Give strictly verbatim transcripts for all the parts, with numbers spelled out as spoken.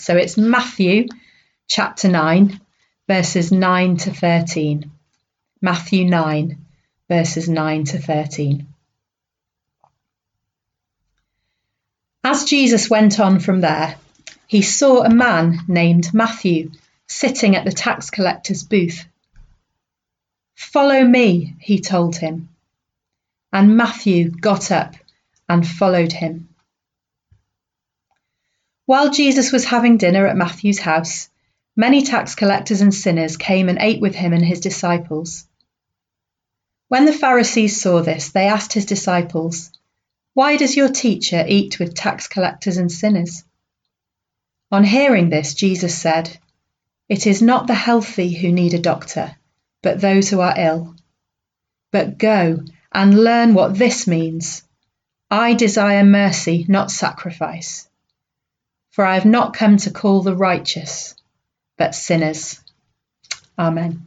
So it's Matthew chapter nine, verses nine to thirteen. Matthew nine, verses nine to thirteen. As Jesus went on from there, he saw a man named Matthew sitting at the tax collector's booth. "Follow me," he told him. And Matthew got up and followed him. While Jesus was having dinner at Matthew's house, many tax collectors and sinners came and ate with him and his disciples. When the Pharisees saw this, they asked his disciples, "Why does your teacher eat with tax collectors and sinners?" On hearing this, Jesus said, "It is not the healthy who need a doctor, but those who are ill. But go and learn what this means. I desire mercy, not sacrifice. For I have not come to call the righteous, but sinners." Amen.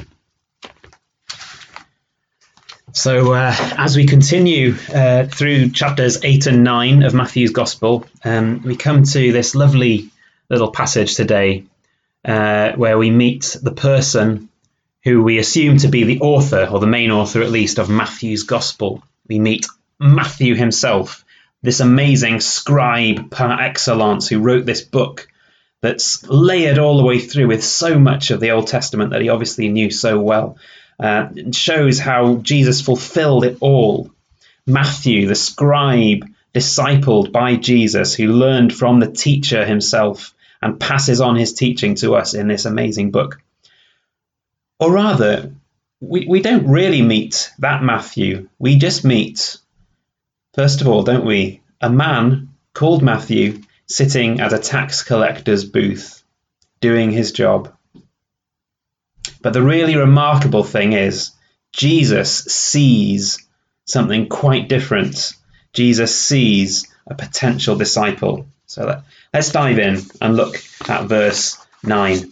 So uh, as we continue uh, through chapters eight and nine of Matthew's Gospel, um, we come to this lovely little passage today uh, where we meet the person who we assume to be the author, or the main author at least, of Matthew's Gospel. We meet Matthew himself, this amazing scribe par excellence who wrote this book that's layered all the way through with so much of the Old Testament that he obviously knew so well. Uh, it shows how Jesus fulfilled it all. Matthew, the scribe, discipled by Jesus, who learned from the teacher himself and passes on his teaching to us in this amazing book. Or rather, we, we don't really meet that Matthew. We just meet, first of all, don't we, a man called Matthew sitting at a tax collector's booth, doing his job. But the really remarkable thing is, Jesus sees something quite different. Jesus sees a potential disciple. So let, let's dive in and look at verse nine.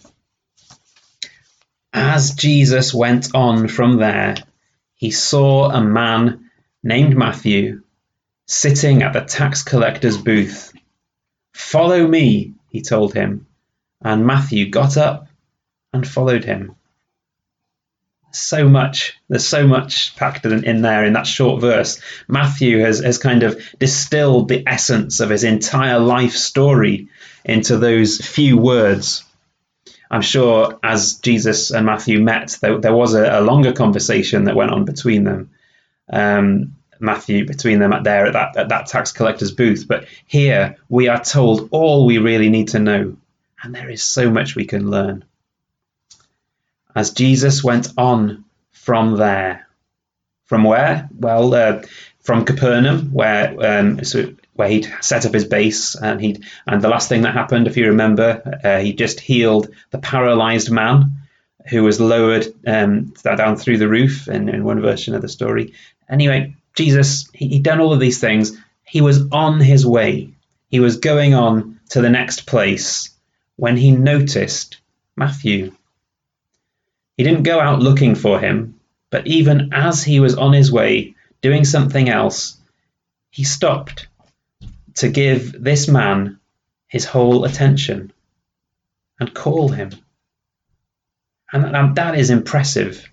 As Jesus went on from there, he saw a man named Matthew sitting at the tax collector's booth. "Follow me," he told him, and Matthew got up and followed him. So much, there's so much packed in, in there in that short verse. Matthew has, has kind of distilled the essence of his entire life story into those few words. I'm sure as Jesus and Matthew met, there, there was a, a longer conversation that went on between them. Um, Matthew, between them at there at that, at that tax collector's booth. But here we are told all we really need to know. And there is so much we can learn. As Jesus went on from there. From where? Well, uh, from Capernaum, where um, so where he'd set up his base, and he and the last thing that happened, if you remember, uh, he just healed the paralyzed man who was lowered um, down through the roof in, in one version of the story. Anyway, Jesus, he, he'd done all of these things. He was on his way. He was going on to the next place when he noticed Matthew. He didn't go out looking for him, but even as he was on his way doing something else, he stopped to give this man his whole attention and call him. And that is impressive.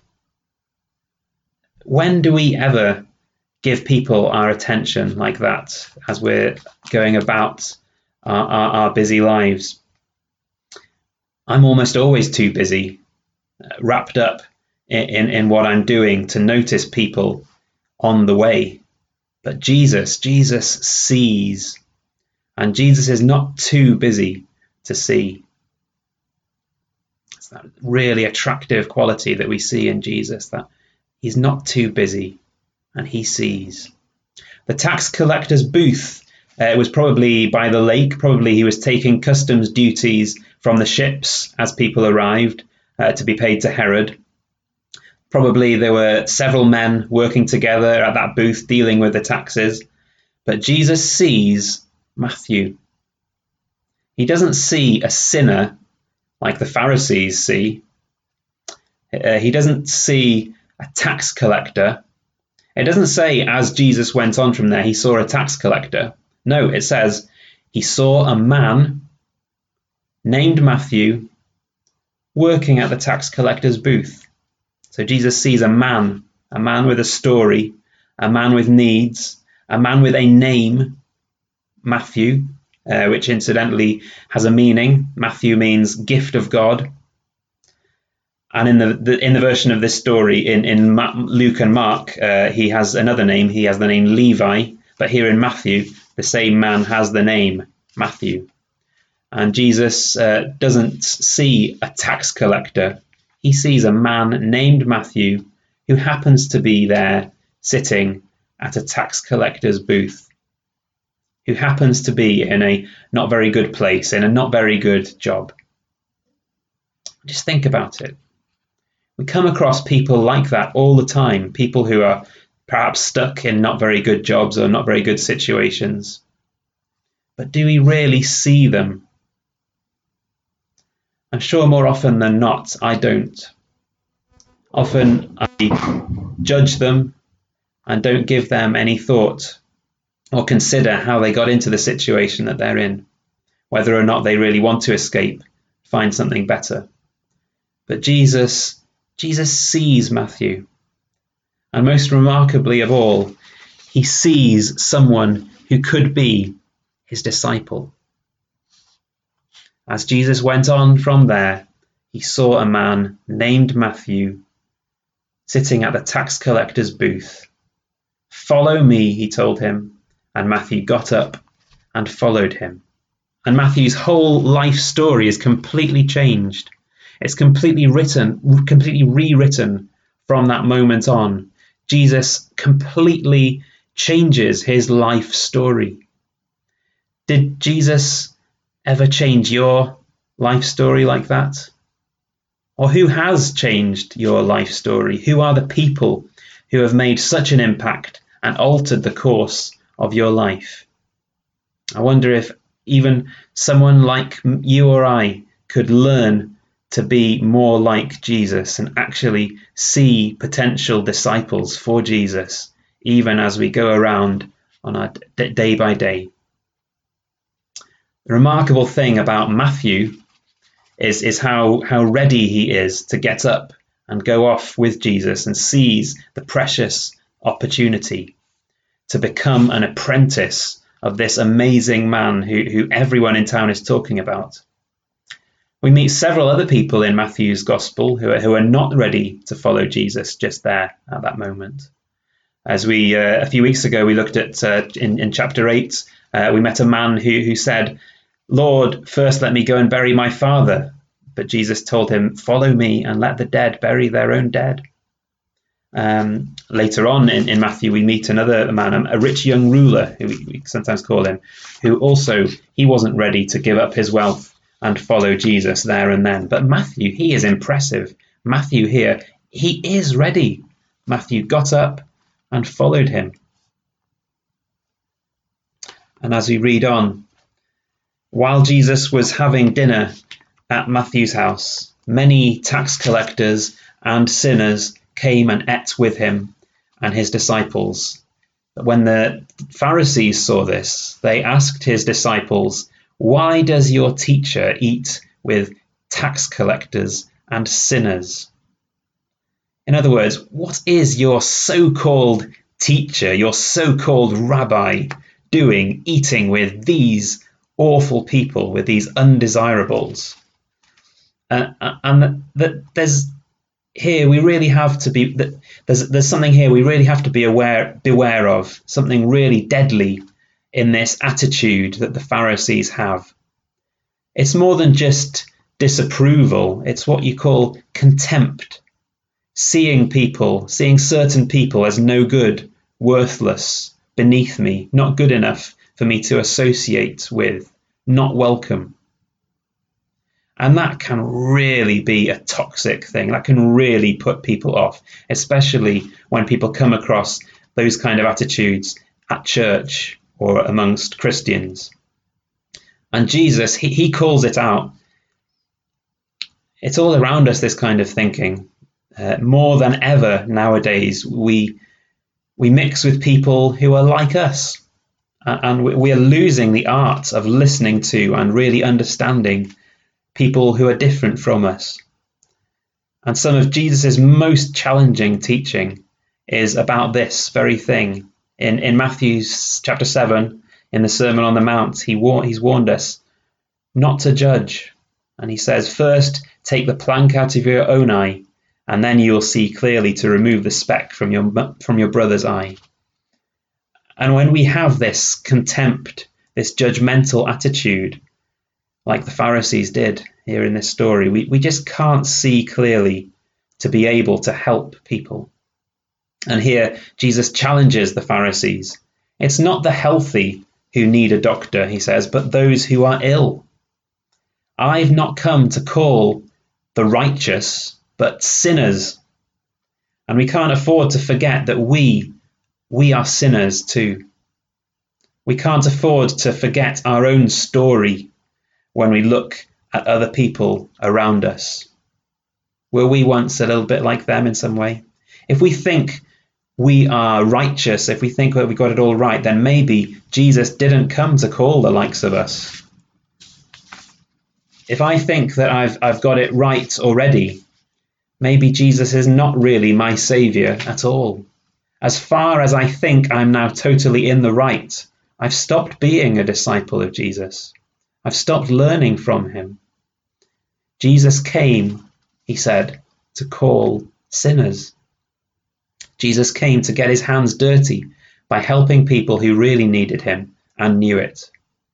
When do we ever give people our attention like that as we're going about our, our, our busy lives? I'm almost always too busy, uh, wrapped up in, in, in what I'm doing to notice people on the way. But Jesus, Jesus sees, and Jesus is not too busy to see. It's that really attractive quality that we see in Jesus, that he's not too busy and he sees. The tax collector's booth uh, was probably by the lake. Probably he was taking customs duties from the ships as people arrived uh, to be paid to Herod. Probably there were several men working together at that booth dealing with the taxes. But Jesus sees Matthew. He doesn't see a sinner like the Pharisees see. Uh, he doesn't see a tax collector. It doesn't say as Jesus went on from there, he saw a tax collector. No, it says he saw a man named Matthew, working at the tax collector's booth. So Jesus sees a man, a man with a story, a man with needs, a man with a name, Matthew, uh, which incidentally has a meaning. Matthew means gift of God. And in the, the in the version of this story, in, in Ma- Luke and Mark, uh, he has another name. He has the name Levi. But here in Matthew, the same man has the name Matthew. And Jesus uh, doesn't see a tax collector. He sees a man named Matthew who happens to be there sitting at a tax collector's booth, who happens to be in a not very good place, in a not very good job. Just think about it. We come across people like that all the time, people who are perhaps stuck in not very good jobs or not very good situations. But do we really see them? I'm sure more often than not, I don't. Often I judge them and don't give them any thought or consider how they got into the situation that they're in, whether or not they really want to escape, find something better. But Jesus, Jesus sees Matthew. And most remarkably of all, he sees someone who could be his disciple. As Jesus went on from there, he saw a man named Matthew sitting at the tax collector's booth. "Follow me," he told him, and Matthew got up and followed him. And Matthew's whole life story is completely changed. It's completely written, completely rewritten from that moment on. Jesus completely changes his life story. Did Jesus ever change your life story like that? Or who has changed your life story? Who are the people who have made such an impact and altered the course of your life? I wonder if even someone like you or I could learn to be more like Jesus and actually see potential disciples for Jesus, even as we go around on our d- day by day. The remarkable thing about Matthew is, is how, how ready he is to get up and go off with Jesus and seize the precious opportunity to become an apprentice of this amazing man who, who everyone in town is talking about. We meet several other people in Matthew's gospel who are, who are not ready to follow Jesus just there at that moment. As we, uh, a few weeks ago, we looked at uh, in, in chapter eight, uh, we met a man who, who said, "Lord, first let me go and bury my father." But Jesus told him, "Follow me and let the dead bury their own dead." Um, later on in, in Matthew, we meet another man, a rich young ruler, who we, we sometimes call him, who also, he wasn't ready to give up his wealth and follow Jesus there and then. But Matthew, he is impressive. Matthew here, he is ready. Matthew got up and followed him. And as we read on, while Jesus was having dinner at Matthew's house, many tax collectors and sinners came and ate with him and his disciples. But when the Pharisees saw this, they asked his disciples, "Why does your teacher eat with tax collectors and sinners?" In other words, what is your so-called teacher, your so-called rabbi, doing eating with these awful people, with these undesirables? Uh, and that, that there's here we really have to be that there's there's something here we really have to be aware beware of, something really deadly in this attitude that the Pharisees have. It's more than just disapproval, it's what you call contempt. Seeing people, seeing certain people as no good, worthless, beneath me, not good enough for me to associate with, not welcome. And that can really be a toxic thing. That can really put people off, especially when people come across those kind of attitudes at church or amongst Christians. And Jesus, he, he calls it out. It's all around us, this kind of thinking. Uh, more than ever nowadays, we we mix with people who are like us. Uh, and we, we are losing the art of listening to and really understanding people who are different from us. And some of Jesus' most challenging teaching is about this very thing. In, in Matthew chapter seven, in the Sermon on the Mount, he war- he's warned us not to judge. And he says, first, take the plank out of your own eye, and then you will see clearly to remove the speck from your, from your brother's eye. And when we have this contempt, this judgmental attitude, like the Pharisees did here in this story, we, we just can't see clearly to be able to help people. And here Jesus challenges the Pharisees. It's not the healthy who need a doctor, he says, but those who are ill. I've not come to call the righteous, but sinners. And we can't afford to forget that we, we are sinners too. We can't afford to forget our own story when we look at other people around us. Were we once a little bit like them in some way? If we think we are righteous, if we think that we got it all right, then maybe Jesus didn't come to call the likes of us. If I think that I've I've got it right already, maybe Jesus is not really my saviour at all. As far as I think I'm now totally in the right, I've stopped being a disciple of Jesus. I've stopped learning from him. Jesus came, he said, to call sinners. Jesus came to get his hands dirty by helping people who really needed him and knew it.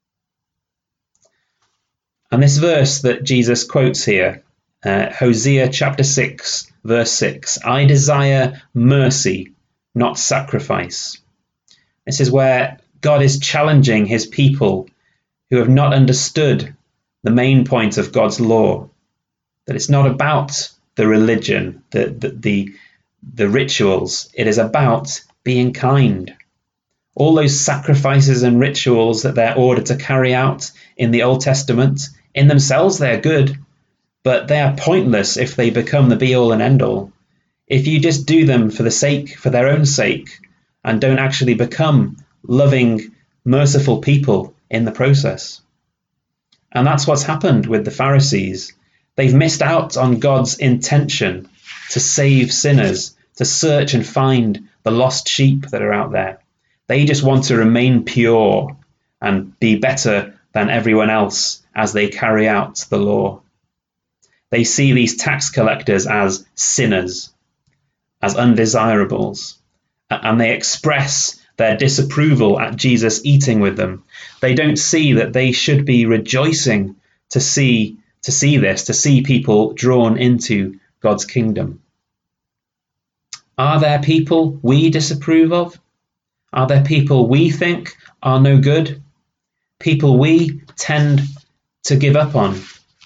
And this verse that Jesus quotes here, uh, Hosea chapter six, verse six, I desire mercy, not sacrifice. This is where God is challenging his people who have not understood the main point of God's law, that it's not about the religion, the, the, the, the rituals. It is about being kind. All those sacrifices and rituals that they're ordered to carry out in the Old Testament, in themselves they're good, but they are pointless if they become the be-all and end-all. If you just do them for the sake, for their own sake, and don't actually become loving, merciful people in the process. And that's what's happened with the Pharisees. They've missed out on God's intention to save sinners, to search and find the lost sheep that are out there. They just want to remain pure and be better than everyone else as they carry out the law. They see these tax collectors as sinners, as undesirables, and they express their disapproval at Jesus eating with them. They don't see that they should be rejoicing to see to see this, to see people drawn into God's kingdom. Are there people we disapprove of? Are there people we think are no good? People we tend to give up on?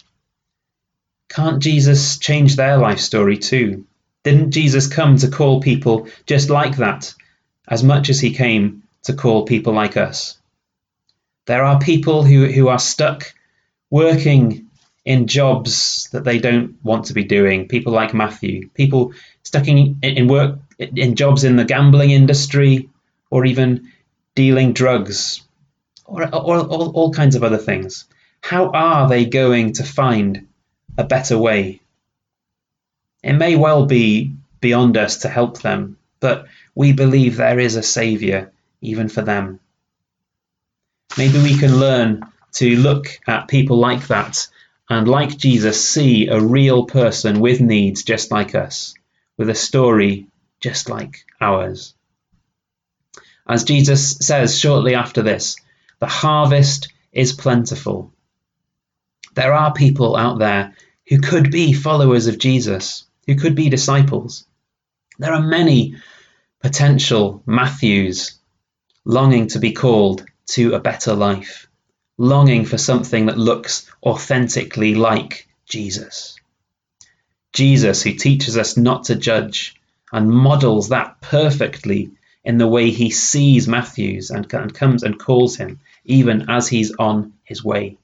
Can't Jesus change their life story too? Didn't Jesus come to call people just like that, as much as he came to call people like us? There are people who, who are stuck working in jobs that they don't want to be doing. People like Matthew, people stuck in, in work in jobs in the gambling industry, or even dealing drugs, or, or, or all kinds of other things. How are they going to find a better way? It may well be beyond us to help them, but we believe there is a saviour even for them. Maybe we can learn to look at people like that and, like Jesus, see a real person with needs just like us, with a story just like ours. As Jesus says shortly after this, the harvest is plentiful. There are people out there who could be followers of Jesus, who could be disciples. There are many potential Matthews longing to be called to a better life, longing for something that looks authentically like Jesus. Jesus, who teaches us not to judge and models that perfectly in the way he sees Matthews and, and comes and calls him, even as he's on his way.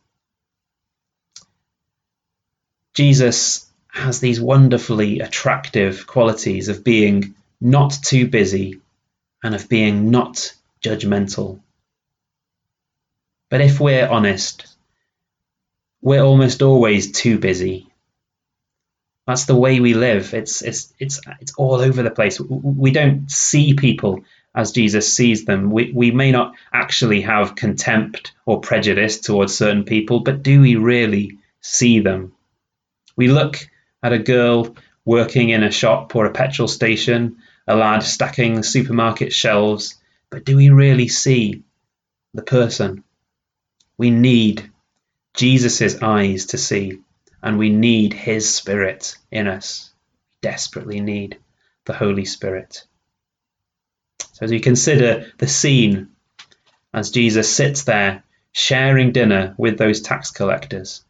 Jesus has these wonderfully attractive qualities of being not too busy and of being not judgmental. But if we're honest, we're almost always too busy. That's the way we live. It's, it's, it's, it's all over the place. We don't see people as Jesus sees them. We, we may not actually have contempt or prejudice towards certain people, but do we really see them? We look at a girl working in a shop or a petrol station, a lad stacking supermarket shelves, but do we really see the person? We need Jesus's eyes to see, and we need his Spirit in us. We desperately need the Holy Spirit. So as we consider the scene as Jesus sits there sharing dinner with those tax collectors,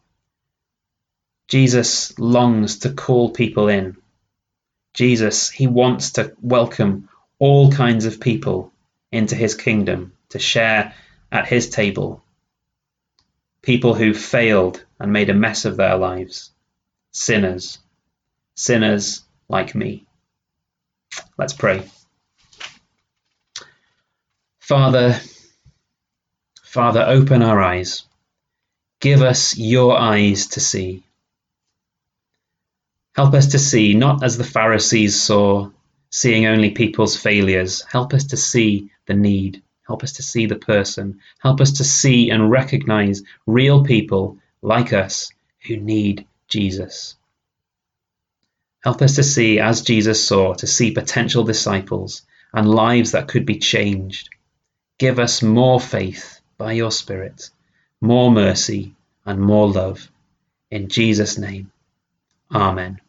Jesus longs to call people in. Jesus, he wants to welcome all kinds of people into his kingdom to share at his table. People who failed and made a mess of their lives. Sinners. Sinners like me. Let's pray. Father, Father, open our eyes. Give us your eyes to see. Help us to see, not as the Pharisees saw, seeing only people's failures. Help us to see the need. Help us to see the person. Help us to see and recognize real people like us who need Jesus. Help us to see, as Jesus saw, to see potential disciples and lives that could be changed. Give us more faith by your Spirit, more mercy and more love. In Jesus' name, amen.